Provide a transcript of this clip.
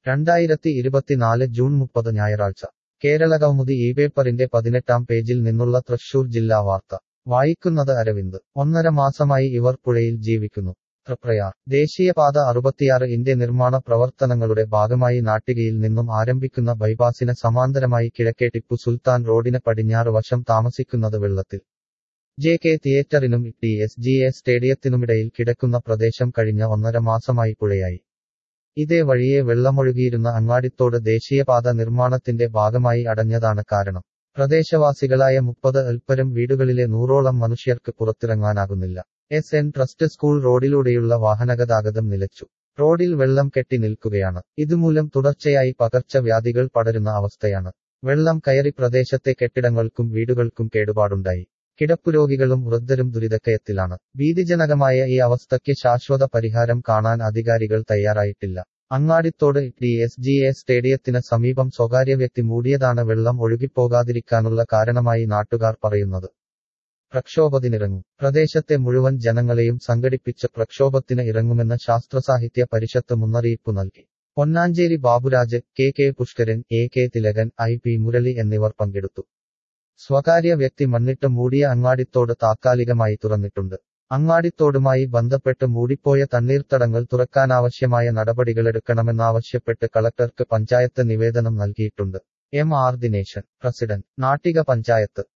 2024 June 30 ഞായറാഴ്ച കേരളകൗമുദി ഈ പേപ്പറിന്റെ 18-ാം പേജിൽ നിന്നുള്ള തൃശൂർ ജില്ലാ വാർത്ത വായിക്കുന്നത് അരവിന്ദ്. 1.5 മാസമായി ഇവർ പുഴയിൽ ജീവിക്കുന്നു. തൃപ്രയാർ. ദേശീയപാത 66 ന്റെ നിർമ്മാണ പ്രവർത്തനങ്ങളുടെ ഭാഗമായി നാട്ടികയിൽ നിന്നും ആരംഭിക്കുന്ന ബൈപ്പാസിന് സമാന്തരമായി കിഴക്കേ ടിപ്പു സുൽത്താൻ റോഡിന് പടിഞ്ഞാറ് വശം താമസിക്കുന്നത് വെള്ളത്തിൽ. ജെ.കെ. തിയേറ്ററിനും ടി.എസ്.ജി.എ. സ്റ്റേഡിയത്തിനുമിടയിൽ കിടക്കുന്ന പ്രദേശം കഴിഞ്ഞ 1.5 മാസമായി പുഴയായി. ഇതേ വഴിയെ വെള്ളമൊഴുകിയിരുന്ന അങ്ങാടിത്തോട് ദേശീയപാത നിർമ്മാണത്തിന്റെ ഭാഗമായി അടഞ്ഞതാണ് കാരണം. പ്രദേശവാസികളായ 30-ൽപ്പരം വീടുകളിലെ 100ഓളം മനുഷ്യർക്ക് പുറത്തിറങ്ങാനാകുന്നില്ല. എസ്.എൻ. ട്രസ്റ്റ് സ്കൂൾ റോഡിലൂടെയുള്ള വാഹനഗതാഗതം നിലച്ചു. റോഡിൽ വെള്ളം കെട്ടി നിൽക്കുകയാണ്. ഇതുമൂലം തുടർച്ചയായി പകർച്ചവ്യാധികൾ പടരുന്ന അവസ്ഥയാണ്. വെള്ളം കയറി പ്രദേശത്തെ കെട്ടിടങ്ങൾക്കും വീടുകൾക്കും കേടുപാടുണ്ടായി. കിടപ്പുരോഗികളും വൃദ്ധരും ദുരിതക്കയത്തിലാണ്. ഭീതിജനകമായ ഈ അവസ്ഥയ്ക്ക് ശാശ്വത പരിഹാരം കാണാൻ അധികാരികൾ തയ്യാറായിട്ടില്ല. അങ്ങാടിത്തോട് ടി.എസ്.ജി.എ. സ്റ്റേഡിയത്തിന് സമീപം സ്വകാര്യ വ്യക്തി മൂടിയതാണ് വെള്ളം ഒഴുകിപ്പോകാതിരിക്കാനുള്ള കാരണമായി നാട്ടുകാർ പറയുന്നത്. പ്രക്ഷോഭത്തിനിറങ്ങും. പ്രദേശത്തെ മുഴുവൻ ജനങ്ങളെയും സംഘടിപ്പിച്ച് പ്രക്ഷോഭത്തിന് ഇറങ്ങുമെന്ന് ശാസ്ത്രസാഹിത്യ പരിഷത്ത് മുന്നറിയിപ്പ് നൽകി. Ponnancheri Baburaj, K. Pushkaran, A K. Thilakan, I P. Murali എന്നിവർ പങ്കെടുത്തു. സ്വകാര്യ വ്യക്തി മണ്ണിട്ട് മൂടിയ അങ്ങാടിത്തോട് താത്കാലികമായി തുറന്നിട്ടുണ്ട്. അങ്ങാടിത്തോടുമായി ബന്ധപ്പെട്ട് മൂടിപ്പോയ തണ്ണീർത്തടങ്ങൾ തുറക്കാനാവശ്യമായ നടപടികളെടുക്കണമെന്നാവശ്യപ്പെട്ട് കളക്ടർക്ക് പഞ്ചായത്ത് നിവേദനം നൽകിയിട്ടുണ്ട്. M. R. Dineshan, president, Nattika panchayat.